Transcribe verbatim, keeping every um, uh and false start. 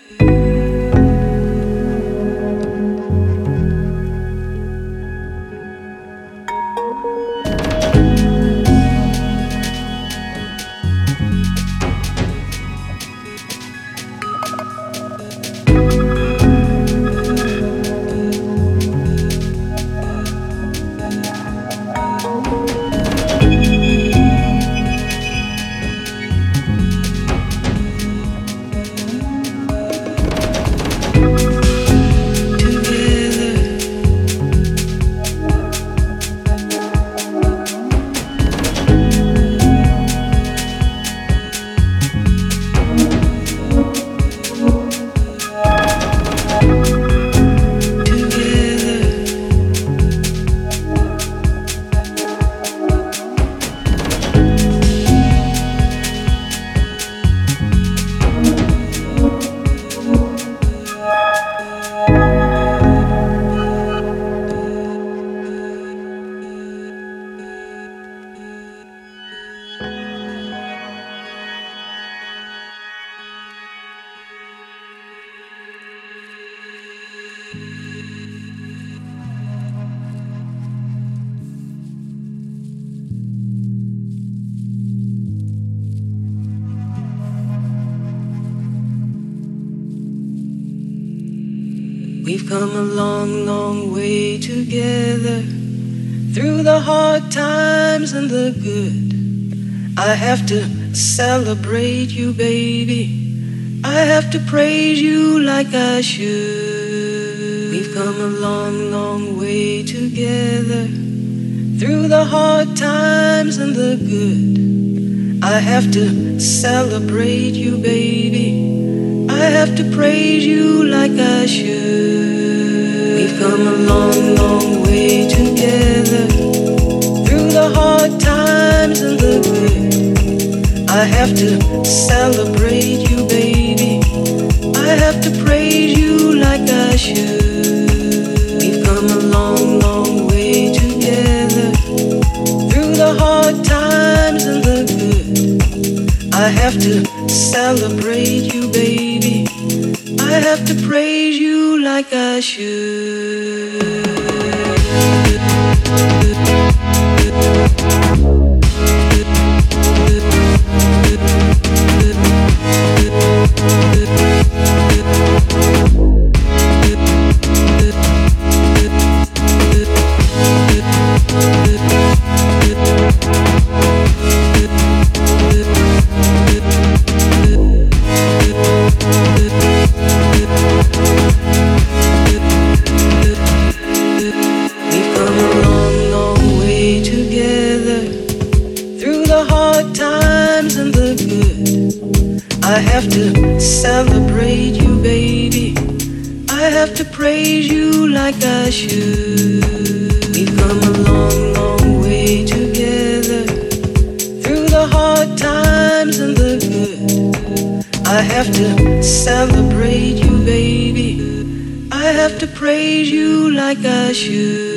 We've come a long, long way together, through the hard times and the good. I have to celebrate you, baby. I have to praise you like I should. We've come a long, long way together, through the hard times and the good. I have to celebrate you, baby. I have to praise you like I should. We've come a long, long way together, through the hard times and the good. I have to celebrate you, baby. I have to praise you like I should. We've come a long, long way together, through the hard times and the good. I have to celebrate you, baby. I have to praise you like I should. I have to celebrate you, baby. I have to praise you like I should. We've come a long, long way together, through the hard times and the good. I have to celebrate you, baby. I have to praise you like I should.